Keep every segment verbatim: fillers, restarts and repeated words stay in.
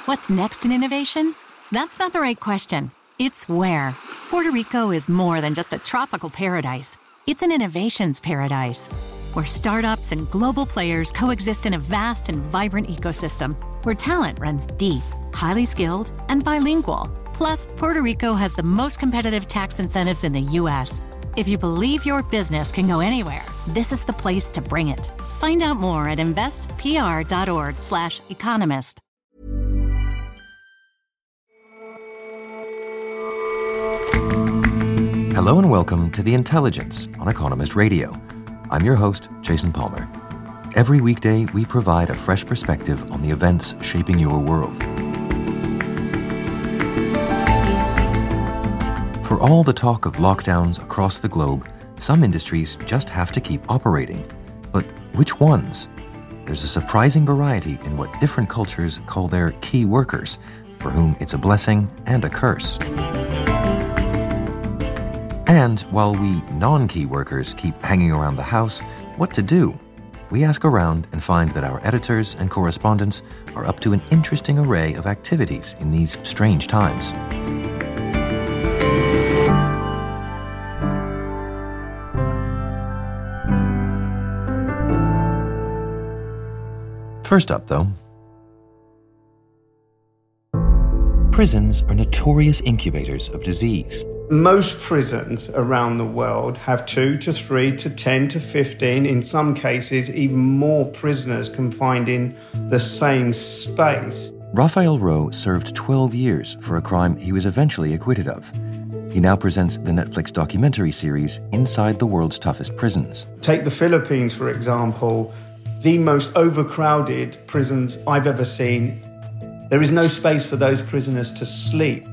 What's next in innovation? That's not the right question. It's where. Puerto Rico is more than just a tropical paradise. It's an innovations paradise, where startups and global players coexist in a vast and vibrant ecosystem, where talent runs deep, highly skilled, and bilingual. Plus, Puerto Rico has the most competitive tax incentives in the U S. If you believe your business can go anywhere, this is the place to bring it. Find out more at investpr.org slash economist. Hello and welcome to The Intelligence on Economist Radio. I'm your host, Jason Palmer. Every weekday, we provide a fresh perspective on the events shaping your world. For all the talk of lockdowns across the globe, some industries just have to keep operating. But which ones? There's a surprising variety in what different cultures call their key workers, for whom it's a blessing and a curse. And while we non-key workers keep hanging around the house, what to do? We ask around and find that our editors and correspondents are up to an interesting array of activities in these strange times. First up, though, prisons are notorious incubators of disease. Most prisons around the world have two to three to ten to fifteen, in some cases even more prisoners confined in the same space. Raphael Rowe served twelve years for a crime he was eventually acquitted of. He now presents the Netflix documentary series Inside the World's Toughest Prisons. Take the Philippines, for example, the most overcrowded prisons I've ever seen. There is no space for those prisoners to sleep.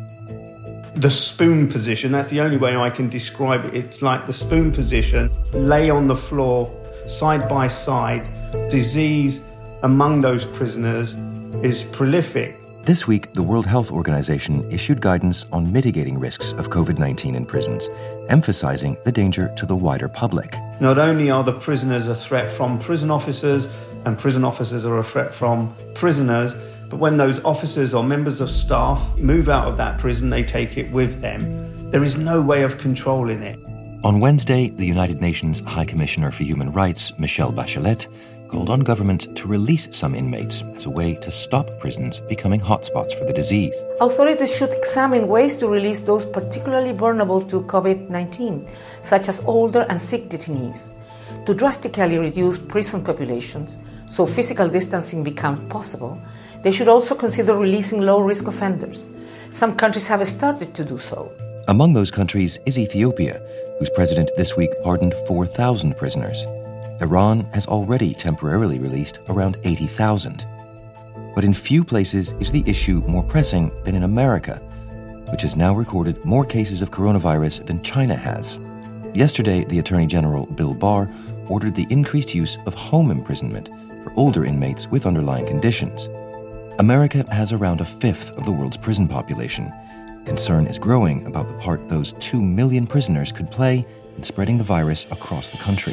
The spoon position, that's the only way I can describe it. It's like the spoon position, lay on the floor, side by side. Disease among those prisoners is prolific. This week, the World Health Organization issued guidance on mitigating risks of covid nineteen in prisons, emphasizing the danger to the wider public. Not only are the prisoners a threat from prison officers, and prison officers are a threat from prisoners, but when those officers or members of staff move out of that prison, they take it with them. There is no way of controlling it. On Wednesday, the United Nations High Commissioner for Human Rights, Michelle Bachelet, called on government to release some inmates as a way to stop prisons becoming hotspots for the disease. Authorities should examine ways to release those particularly vulnerable to covid nineteen, such as older and sick detainees, to drastically reduce prison populations so physical distancing becomes possible. They should also consider releasing low-risk offenders. Some countries have started to do so. Among those countries is Ethiopia, whose president this week pardoned four thousand prisoners. Iran has already temporarily released around eighty thousand. But in few places is the issue more pressing than in America, which has now recorded more cases of coronavirus than China has. Yesterday, the Attorney General, Bill Barr, ordered the increased use of home imprisonment for older inmates with underlying conditions. America has around a fifth of the world's prison population. Concern is growing about the part those two million prisoners could play in spreading the virus across the country.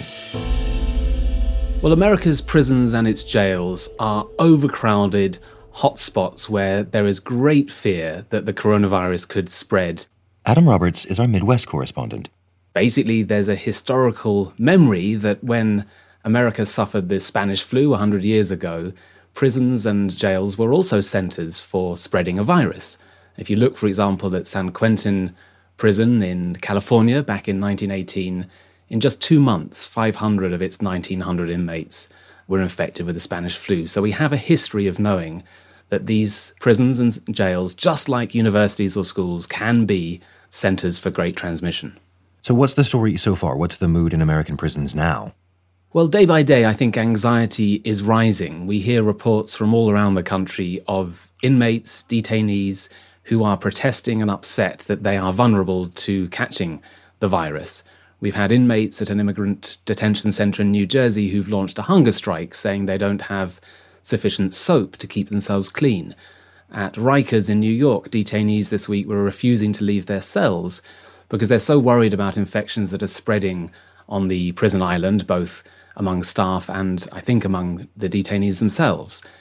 Well, America's prisons and its jails are overcrowded hotspots where there is great fear that the coronavirus could spread. Adam Roberts is our Midwest correspondent. Basically, there's a historical memory that when America suffered the Spanish flu one hundred years ago, prisons and jails were also centres for spreading a virus. If you look, for example, at San Quentin Prison in California back in nineteen eighteen, in just two months, five hundred of its nineteen hundred inmates were infected with the Spanish flu. So we have a history of knowing that these prisons and jails, just like universities or schools, can be centres for great transmission. So what's the story so far? What's the mood in American prisons now? Well, day by day, I think anxiety is rising. We hear reports from all around the country of inmates, detainees, who are protesting and upset that they are vulnerable to catching the virus. We've had inmates at an immigrant detention centre in New Jersey who've launched a hunger strike, saying they don't have sufficient soap to keep themselves clean. At Rikers in New York, detainees this week were refusing to leave their cells because they're so worried about infections that are spreading on the prison island, both among staff and, I think, among the detainees themselves.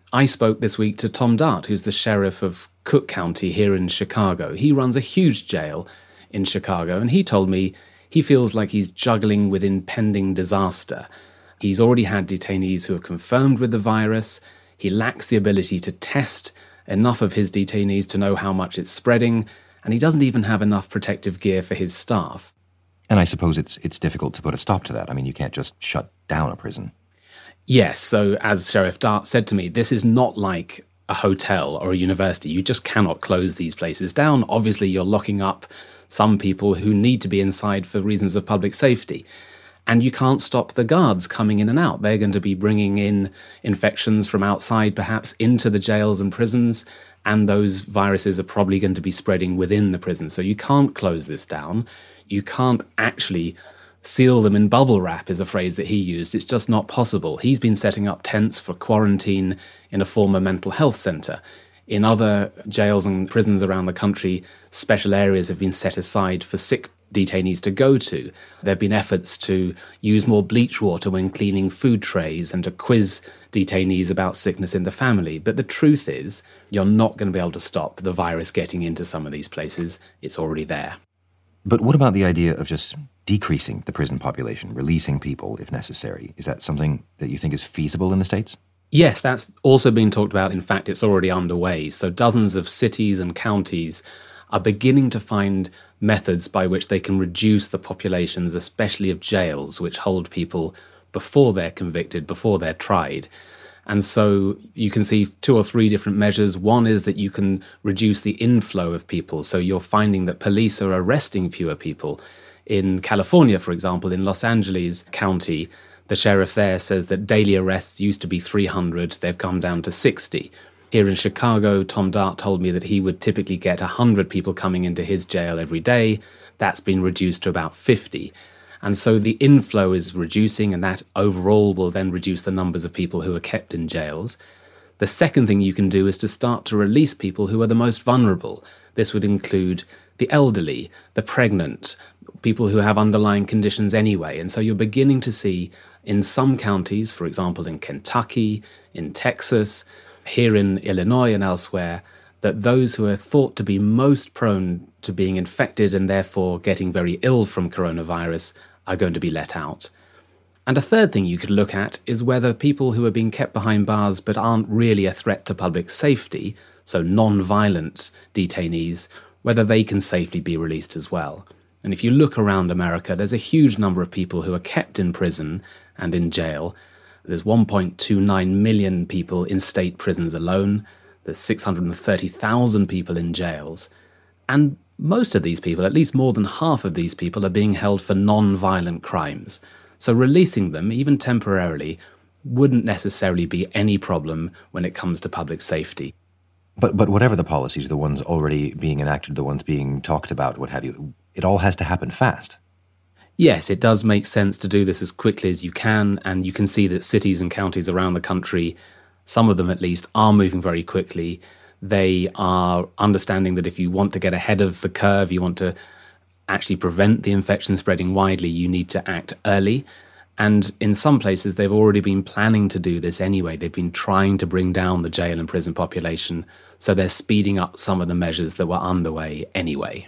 I spoke this week to Tom Dart, who's the sheriff of Cook County here in Chicago. He runs a huge jail in Chicago, and he told me he feels like he's juggling with impending disaster. He's already had detainees who are confirmed with the virus. He lacks the ability to test enough of his detainees to know how much it's spreading, and he doesn't even have enough protective gear for his staff. And I suppose it's it's difficult to put a stop to that. I mean, you can't just shut down a prison. Yes, so as Sheriff Dart said to me, this is not like a hotel or a university. You just cannot close these places down. Obviously, you're locking up some people who need to be inside for reasons of public safety. And you can't stop the guards coming in and out. They're going to be bringing in infections from outside, perhaps into the jails and prisons, and those viruses are probably going to be spreading within the prison. So you can't close this down. You can't actually seal them in bubble wrap, is a phrase that he used. It's just not possible. He's been setting up tents for quarantine in a former mental health centre. In other jails and prisons around the country, special areas have been set aside for sick detainees to go to. There have been efforts to use more bleach water when cleaning food trays and to quiz detainees about sickness in the family. But the truth is, you're not going to be able to stop the virus getting into some of these places. It's already there. But what about the idea of just decreasing the prison population, releasing people if necessary? Is that something that you think is feasible in the States? Yes, that's also been talked about. In fact, it's already underway. So dozens of cities and counties are beginning to find methods by which they can reduce the populations, especially of jails, which hold people before they're convicted, before they're tried. And so you can see two or three different measures. One is that you can reduce the inflow of people. So you're finding that police are arresting fewer people. In California, for example, in Los Angeles County, the sheriff there says that daily arrests used to be three hundred. They've come down to sixty. Here in Chicago, Tom Dart told me that he would typically get one hundred people coming into his jail every day. That's been reduced to about fifty. And so the inflow is reducing, and that overall will then reduce the numbers of people who are kept in jails. The second thing you can do is to start to release people who are the most vulnerable. This would include the elderly, the pregnant, people who have underlying conditions anyway. And so you're beginning to see in some counties, for example in Kentucky, in Texas, here in Illinois and elsewhere, that those who are thought to be most prone to being infected and therefore getting very ill from coronavirus are going to be let out. And a third thing you could look at is whether people who are being kept behind bars but aren't really a threat to public safety, so non-violent detainees, whether they can safely be released as well. And if you look around America, there's a huge number of people who are kept in prison and in jail. There's one point two nine million people in state prisons alone. There's six hundred thirty thousand people in jails. And most of these people, at least more than half of these people, are being held for non-violent crimes. So releasing them, even temporarily, wouldn't necessarily be any problem when it comes to public safety. But but whatever the policies, the ones already being enacted, the ones being talked about, what have you, it all has to happen fast. Yes, it does make sense to do this as quickly as you can, and you can see that cities and counties around the country, some of them at least, are moving very quickly. They are understanding that if you want to get ahead of the curve, you want to actually prevent the infection spreading widely, you need to act early. And in some places, they've already been planning to do this anyway. They've been trying to bring down the jail and prison population, so they're speeding up some of the measures that were underway anyway.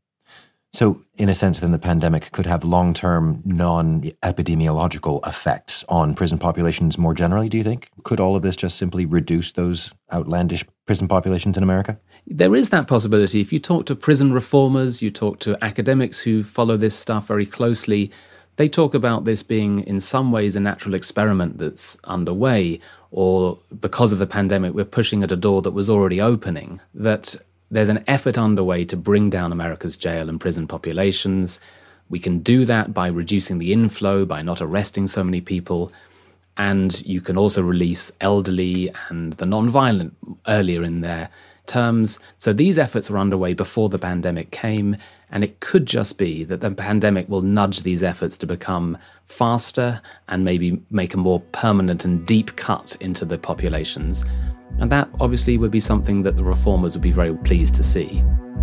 So, in a sense, then the pandemic could have long-term, non-epidemiological effects on prison populations more generally, do you think? Could all of this just simply reduce those outlandish prison populations in America? There is that possibility. If you talk to prison reformers, you talk to academics who follow this stuff very closely, they talk about this being in some ways a natural experiment that's underway, or because of the pandemic, we're pushing at a door that was already opening, that there's an effort underway to bring down America's jail and prison populations. We can do that by reducing the inflow, by not arresting so many people. And you can also release elderly and the non-violent earlier in their terms. So these efforts were underway before the pandemic came, and it could just be that the pandemic will nudge these efforts to become faster and maybe make a more permanent and deep cut into the populations. And that obviously would be something that the reformers would be very pleased to see.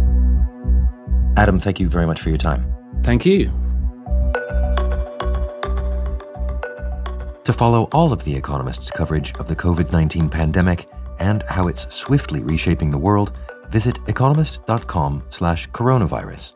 Adam, thank you very much for your time. Thank you. To follow all of The Economist's coverage of the covid nineteen pandemic and how it's swiftly reshaping the world, visit economist.com slash coronavirus.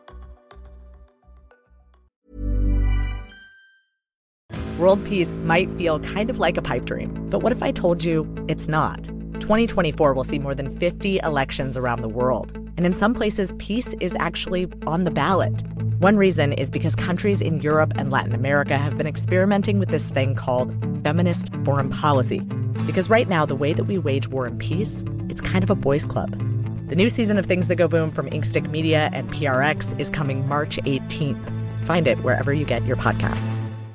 World peace might feel kind of like a pipe dream, but what if I told you it's not? twenty twenty-four will see more than fifty elections around the world, and in some places, peace is actually on the ballot. One reason is because countries in Europe and Latin America have been experimenting with this thing called feminist foreign policy. Because right now, the way that we wage war and peace, it's kind of a boys' club. The new season of Things That Go Boom from Inkstick Media and P R X is coming March eighteenth. Find it wherever you get your podcasts.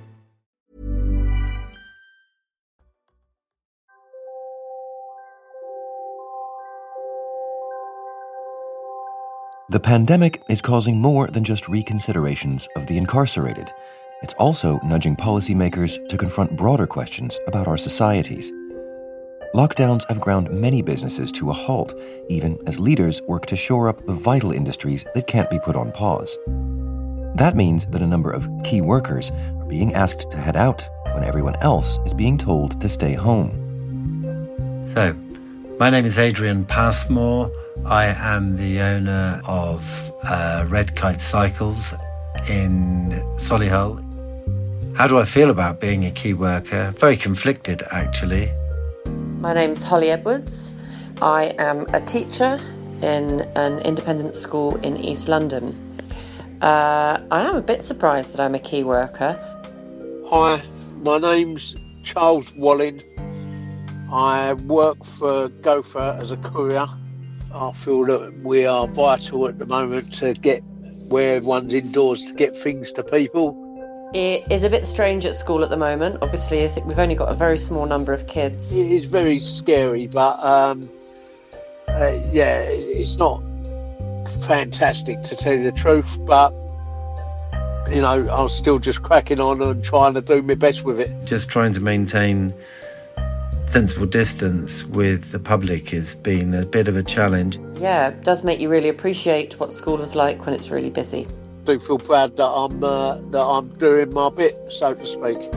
The pandemic is causing more than just reconsiderations of the incarcerated. It's also nudging policymakers to confront broader questions about our societies. Lockdowns have ground many businesses to a halt, even as leaders work to shore up the vital industries that can't be put on pause. That means that a number of key workers are being asked to head out when everyone else is being told to stay home. So, my name is Adrian Passmore. I am the owner of uh, Red Kite Cycles in Solihull. How do I feel about being a key worker? Very conflicted, actually. My name's Holly Edwards. I am a teacher in an independent school in East London. Uh, I am a bit surprised that I'm a key worker. Hi, my name's Charles Walling. I work for Gopher as a courier. I feel that we are vital at the moment to get where everyone's indoors to get things to people. It is a bit strange at school at the moment. Obviously, I think we've only got a very small number of kids. It is very scary, but um, uh, yeah, it's not fantastic to tell you the truth, but you know, I'm still just cracking on and trying to do my best with it. Just trying to maintain sensible distance with the public has been a bit of a challenge. Yeah, it does make you really appreciate what school is like when it's really busy. I do feel proud that I'm uh, that I'm doing my bit, so to speak.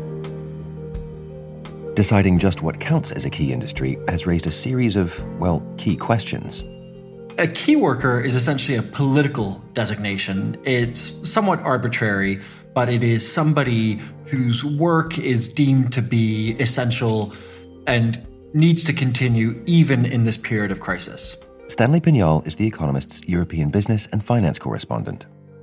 Deciding just what counts as a key industry has raised a series of, well, key questions. A key worker is essentially a political designation. It's somewhat arbitrary, but it is somebody whose work is deemed to be essential and needs to continue even in this period of crisis. Stanley Pignol is The Economist's European business and finance correspondent.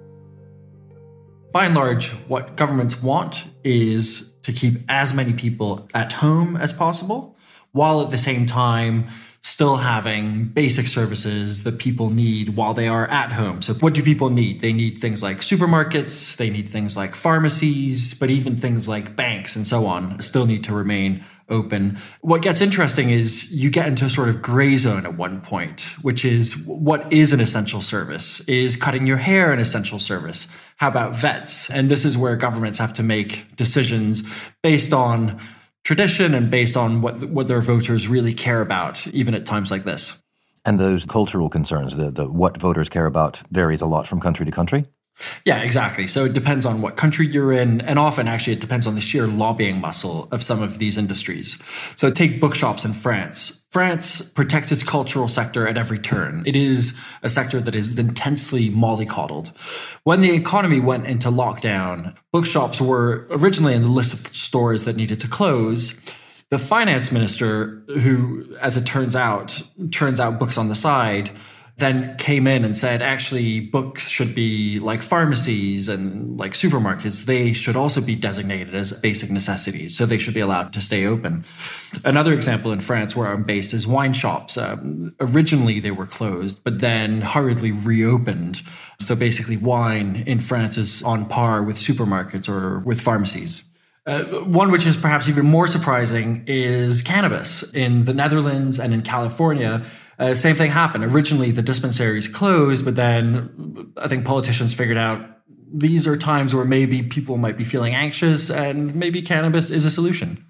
By and large, what governments want is to keep as many people at home as possible, while at the same time still having basic services that people need while they are at home. So what do people need? They need things like supermarkets, they need things like pharmacies, but even things like banks and so on still need to remain open. What gets interesting is you get into a sort of gray zone at one point, which is what is an essential service? Is cutting your hair an essential service? How about vets? And this is where governments have to make decisions based on tradition and based on what what their voters really care about, even at times like this. And those cultural concerns, the, the what voters care about, varies a lot from country to country? Yeah, exactly. So it depends on what country you're in, and often actually it depends on the sheer lobbying muscle of some of these industries. So take bookshops in France. France protects its cultural sector at every turn. It is a sector that is intensely mollycoddled. When the economy went into lockdown, bookshops were originally in the list of stores that needed to close. The finance minister, who, as it turns out, turns out books on the side, then came in and said, actually, books should be like pharmacies and like supermarkets. They should also be designated as basic necessities, so they should be allowed to stay open. Another example in France where I'm based is wine shops. Um, originally, they were closed, but then hurriedly reopened. So basically, wine in France is on par with supermarkets or with pharmacies. Uh, one which is perhaps even more surprising is cannabis. In the Netherlands and in California, Uh, same thing happened. Originally, the dispensaries closed, but then I think politicians figured out these are times where maybe people might be feeling anxious and maybe cannabis is a solution.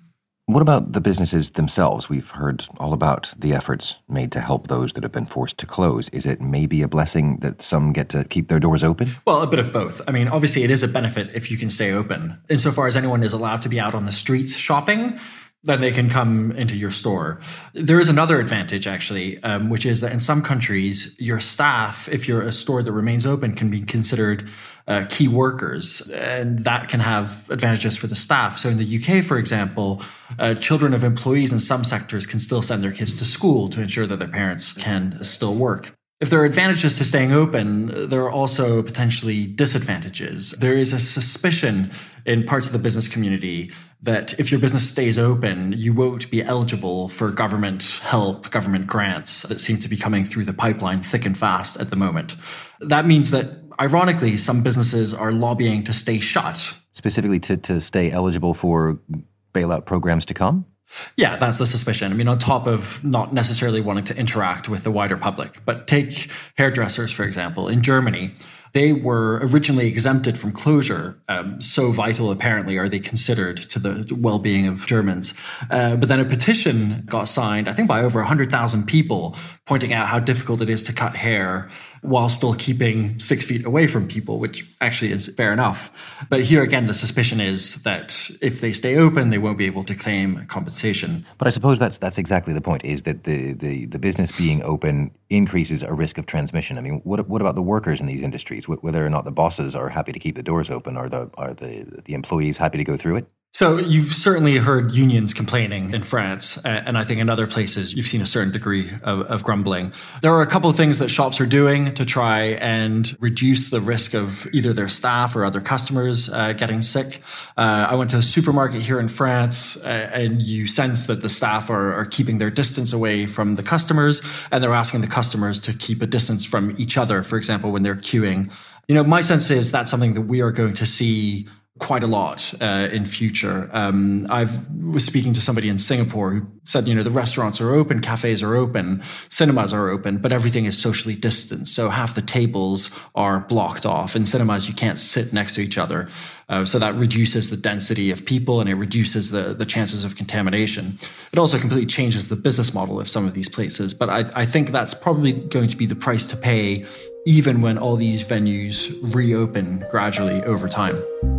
What about the businesses themselves? We've heard all about the efforts made to help those that have been forced to close. Is it maybe a blessing that some get to keep their doors open? Well, a bit of both. I mean, obviously it is a benefit if you can stay open. Insofar as anyone is allowed to be out on the streets shopping, then they can come into your store. There is another advantage, actually, um, which is that in some countries, your staff, if you're a store that remains open, can be considered uh, key workers, and that can have advantages for the staff. So in the U K, for example, uh, children of employees in some sectors can still send their kids to school to ensure that their parents can still work. If there are advantages to staying open, there are also potentially disadvantages. There is a suspicion in parts of the business community that if your business stays open, you won't be eligible for government help, government grants that seem to be coming through the pipeline thick and fast at the moment. That means that, ironically, some businesses are lobbying to stay shut. Specifically to, to stay eligible for bailout programs to come? Yeah, that's the suspicion. I mean, on top of not necessarily wanting to interact with the wider public. But take hairdressers, for example. In Germany, they were originally exempted from closure. Um, so vital, apparently, are they considered to the well-being of Germans. Uh, but then a petition got signed, I think by over one hundred thousand people, pointing out how difficult it is to cut hair while still keeping six feet away from people, which actually is fair enough. But here again, the suspicion is that if they stay open, they won't be able to claim compensation. But I suppose that's that's exactly the point, is that the, the, the business being open increases a risk of transmission. I mean, what what about the workers in these industries? Whether or not the bosses are happy to keep the doors open, are the are the, the employees happy to go through it? So you've certainly heard unions complaining in France, and I think in other places you've seen a certain degree of, of grumbling. There are a couple of things that shops are doing to try and reduce the risk of either their staff or other customers uh, getting sick. Uh, I went to a supermarket here in France, uh, and you sense that the staff are, are keeping their distance away from the customers, and they're asking the customers to keep a distance from each other, for example, when they're queuing. You know, my sense is that's something that we are going to see quite a lot uh, in future. Um, I was speaking to somebody in Singapore who said, you know, the restaurants are open, cafes are open, cinemas are open, but everything is socially distanced. So half the tables are blocked off. In cinemas, you can't sit next to each other. Uh, so that reduces the density of people and it reduces the, the chances of contamination. It also completely changes the business model of some of these places. But I, I think that's probably going to be the price to pay, even when all these venues reopen gradually over time.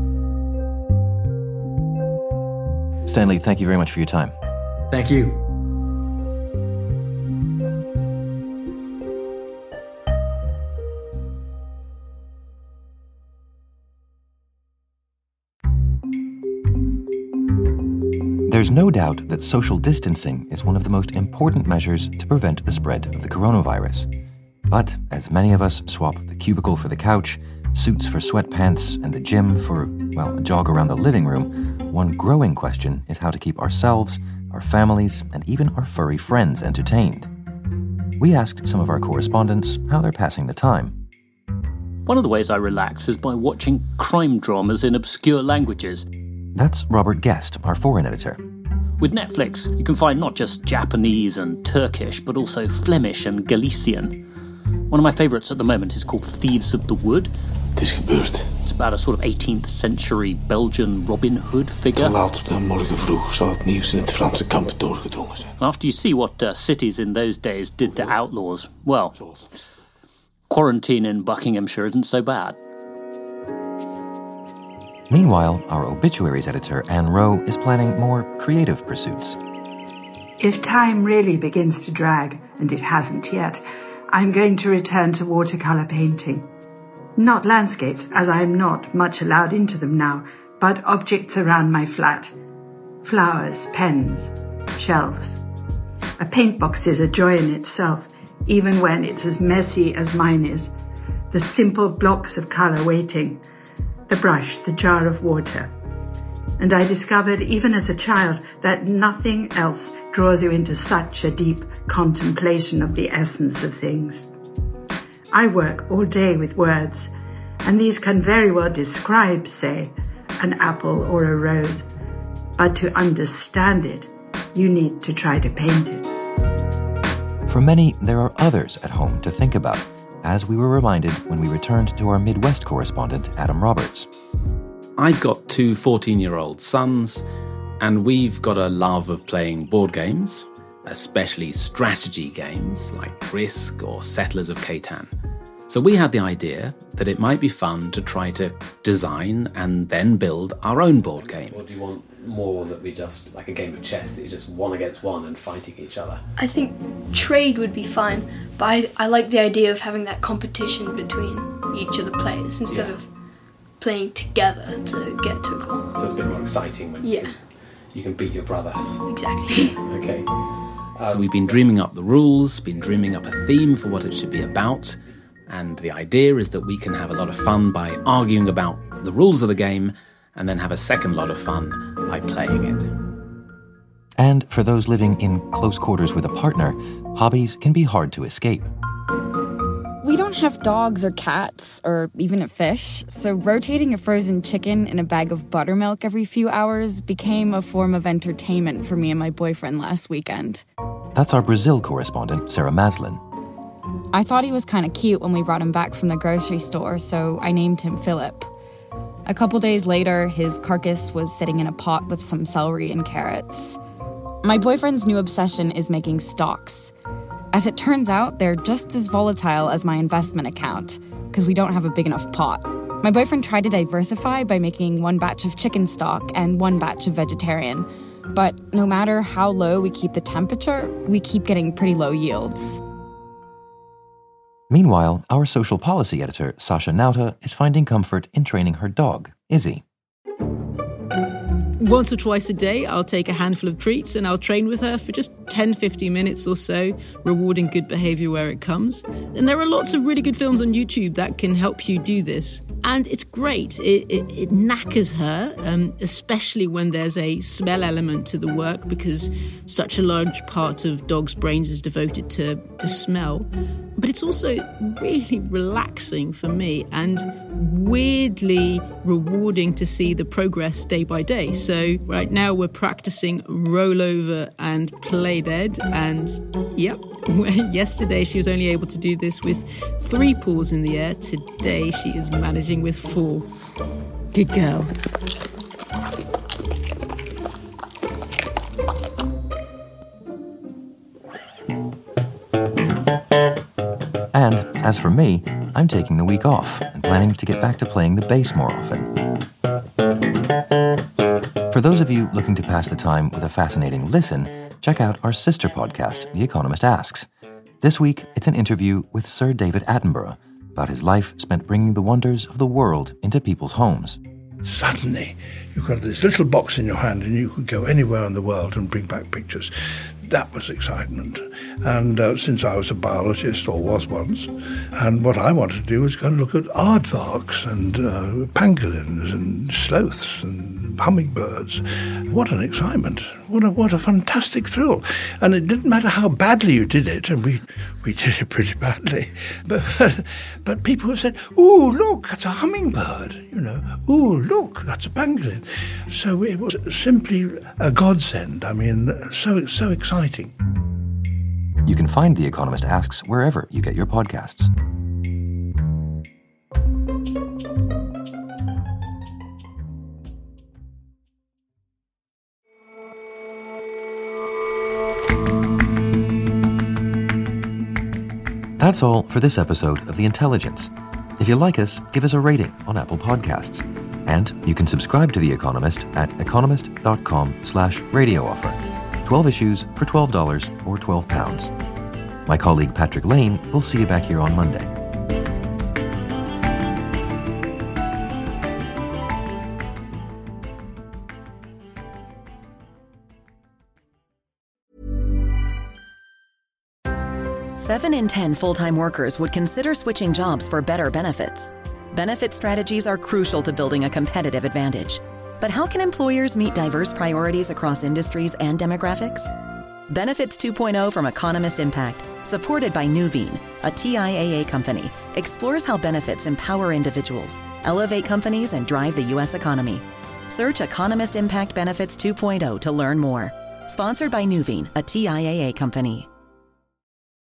Stanley, thank you very much for your time. Thank you. There's no doubt that social distancing is one of the most important measures to prevent the spread of the coronavirus. But as many of us swap the cubicle for the couch, suits for sweatpants, and the gym for, well, a jog around the living room, one growing question is how to keep ourselves, our families, and even our furry friends entertained. We asked some of our correspondents how they're passing the time. One of the ways I relax is by watching crime dramas in obscure languages. That's Robert Guest, our foreign editor. With Netflix, you can find not just Japanese and Turkish, but also Flemish and Galician. One of my favourites at the moment is called Thieves of the Wood. Het is gebeurd. It's about a sort of eighteenth century Belgian Robin Hood figure. Ten laatste morgen vroeg zal het nieuws in het Franse kamp doorgedrongen zijn. After you see what uh, cities in those days did to outlaws, well, quarantine in Buckinghamshire isn't so bad. Meanwhile, our obituaries editor, Anne Rowe, is planning more creative pursuits. If time really begins to drag, and it hasn't yet, I'm going to return to watercolour painting. Not landscapes, as I'm not much allowed into them now, but objects around my flat. Flowers, pens, shelves. A paint box is a joy in itself, even when it's as messy as mine is. The simple blocks of colour waiting. The brush, the jar of water. And I discovered, even as a child, that nothing else draws you into such a deep contemplation of the essence of things. I work all day with words, and these can very well describe, say, an apple or a rose. But to understand it, you need to try to paint it. For many, there are others at home to think about, as we were reminded when we returned to our Midwest correspondent, Adam Roberts. I've got two fourteen-year-old sons, And we've got a love of playing board games, especially strategy games like Risk or Settlers of Catan. So we had the idea that it might be fun to try to design and then build our own board game. Or do you want more that we just, like a game of chess, that you're just one against one and fighting each other? I think trade would be fine, but I, I like the idea of having that competition between each of the players instead yeah. of playing together to get to a goal. So it's a bit more exciting when yeah. you, can, you can beat your brother. Exactly. Okay. Um, so we've been dreaming up the rules, been dreaming up a theme for what it should be about, and the idea is that we can have a lot of fun by arguing about the rules of the game and then have a second lot of fun by playing it. And for those living in close quarters with a partner, hobbies can be hard to escape. We don't have dogs or cats or even a fish, so rotating a frozen chicken in a bag of buttermilk every few hours became a form of entertainment for me and my boyfriend last weekend. That's our Brazil correspondent, Sarah Maslin. I thought he was kind of cute when we brought him back from the grocery store, so I named him Philip. A couple days later, his carcass was sitting in a pot with some celery and carrots. My boyfriend's new obsession is making stocks. As it turns out, they're just as volatile as my investment account, because we don't have a big enough pot. My boyfriend tried to diversify by making one batch of chicken stock and one batch of vegetarian. But no matter how low we keep the temperature, we keep getting pretty low yields. Meanwhile, our social policy editor, Sasha Nauta, is finding comfort in training her dog, Izzy. Once or twice a day, I'll take a handful of treats and I'll train with her for just ten to fifteen minutes or so, rewarding good behaviour where it comes. And there are lots of really good films on YouTube that can help you do this. And it's great. It, it, it knackers her, um, especially when there's a smell element to the work, because such a large part of dogs' brains is devoted to, to smell. But it's also really relaxing for me and weirdly rewarding to see the progress day by day. So right now we're practicing rollover and play dead. And yep, yesterday she was only able to do this with three paws in the air. Today she is managing with four. Good girl. And as for me, I'm taking the week off and planning to get back to playing the bass more often. For those of you looking to pass the time with a fascinating listen, check out our sister podcast, The Economist Asks. This week, it's an interview with Sir David Attenborough about his life spent bringing the wonders of the world into people's homes. Suddenly, you've got this little box in your hand and you could go anywhere in the world and bring back pictures. That was excitement. And uh, since I was a biologist, or was once, and what I wanted to do was go and look at aardvarks and uh, pangolins and sloths and hummingbirds. What an excitement. What a, what a fantastic thrill. And it didn't matter how badly you did it, and we, we did it pretty badly, but, but, but people said, ooh, look, that's a hummingbird, you know, ooh, look, that's a pangolin. So it was simply a godsend. I mean, so, so exciting. You can find The Economist Asks wherever you get your podcasts. That's all for this episode of The Intelligence. If you like us, give us a rating on Apple Podcasts. And you can subscribe to The Economist at economist.com slash radio offer. twelve issues for twelve dollars or twelve pounds. My colleague Patrick Lane will see you back here on Monday. Seven in ten full-time workers would consider switching jobs for better benefits. Benefit strategies are crucial to building a competitive advantage. But how can employers meet diverse priorities across industries and demographics? Benefits two point oh from Economist Impact, supported by Nuveen, a T I A A company, explores how benefits empower individuals, elevate companies, and drive the U S economy. Search Economist Impact Benefits two point oh to learn more. Sponsored by Nuveen, a T I A A company.